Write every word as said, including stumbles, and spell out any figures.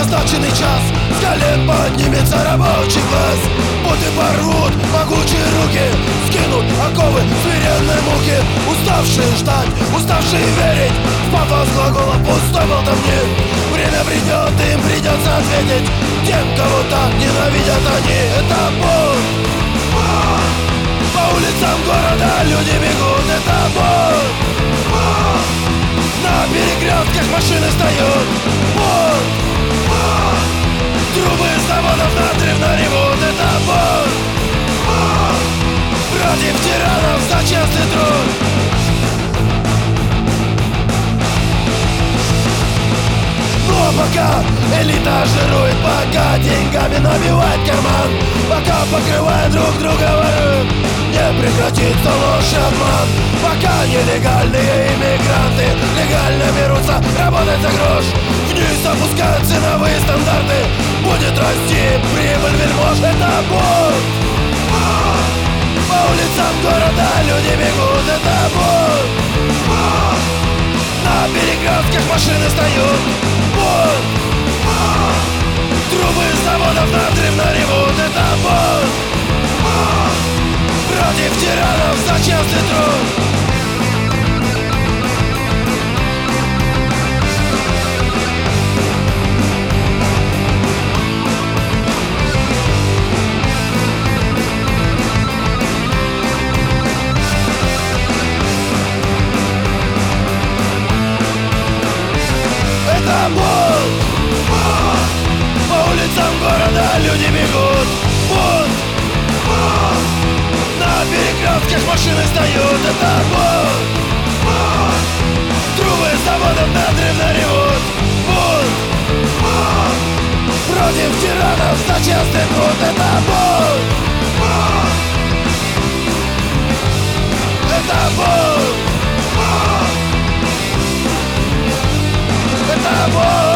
назначенный час с колен поднимется рабочий класс. Боты порвут могучие руки, скинут оковы смиренной муки. Уставшие ждать, уставшие верить в пафос глагола пустой болтовни. Время придет, им придется ответить тем, кого так ненавидят они. Это бунт. По улицам города люди бегут, это бунт. На перекрестках машины встают, бунт. Трубы заводов надрывно ревут, это бунт. Против тиранов за честный труд. Но пока элита жирует, пока деньгами набивает карман, пока покрывая друг друга воруют, не прекратится ложь и обман. Пока нелегальные иммигранты легально берутся работать за грош, вниз опускают ценовые стандарты, будет расти прибыль вельмож. Это бунт. По улицам города люди бегут, это бунт. На перекрестках машины встают, бунт. Трубы заводов надрывно ревут, это бунт. Против тиранов за честный труд. Это бунт. По улицам города люди бегут, бунт. На перекрестках машины встают, это бунт. Трубы заводов надрывно ревут, бунт. Против тиранов за честный труд, это бунт. Это бунт. Это бунт.